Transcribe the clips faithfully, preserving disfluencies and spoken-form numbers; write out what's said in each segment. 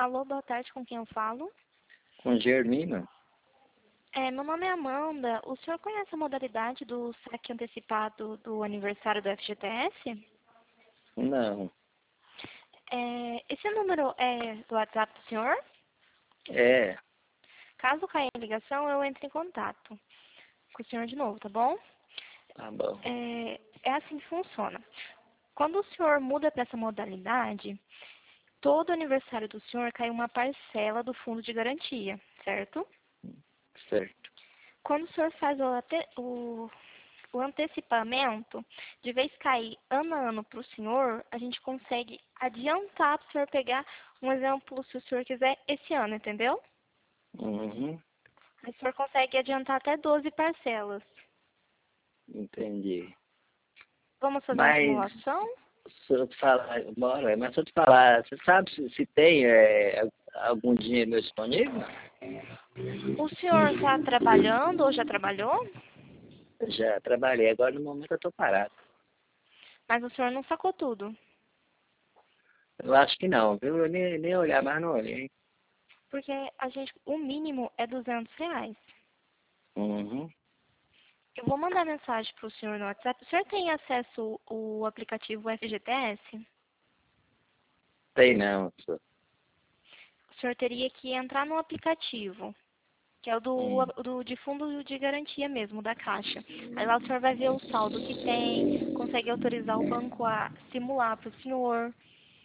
Alô, boa tarde, com quem eu falo? Com Germina? É, meu nome é Amanda. O senhor conhece a modalidade do saque antecipado do aniversário do F G T S? Não. É, esse número é do WhatsApp do senhor? É, Caso caia a ligação, eu entro em contato com o senhor de novo, tá bom? tá bom. É, é assim que funciona. Quando o senhor muda para essa modalidade, todo aniversário do senhor cai uma parcela do fundo de garantia, certo? Certo. Quando o senhor faz o, ate- o, o antecipamento, de vez cair ano a ano para o senhor, a gente consegue adiantar para o senhor pegar um exemplo, se o senhor quiser, esse ano, entendeu? Uhum, Aí o senhor consegue adiantar até doze parcelas. entendi. Vamos fazer uma Mas, simulação? se eu te falar, bora, mas se eu te falar, você sabe se, se tem é, algum dinheiro disponível? O senhor está trabalhando ou já trabalhou? Eu já trabalhei, agora no momento eu tô parado. Mas o senhor não sacou tudo. Eu acho que não, viu? Eu nem, nem olhar mais não olhei. Porque a gente, o mínimo é duzentos reais. Uhum. Eu vou mandar mensagem para o senhor no WhatsApp. O senhor tem acesso ao aplicativo F G T S? Tem não, senhor. O senhor teria que entrar no aplicativo, que é o do, Hum, do, de fundo de garantia mesmo, da Caixa. Aí lá o senhor vai ver o saldo que tem, consegue autorizar o banco a simular para o senhor.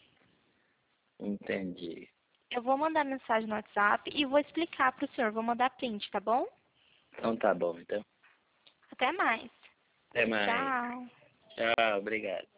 entendi. Eu vou mandar mensagem no WhatsApp e vou explicar para o senhor. Vou mandar print, tá bom? Então tá bom, então. Até mais. Até mais. Tchau. Tchau, obrigado.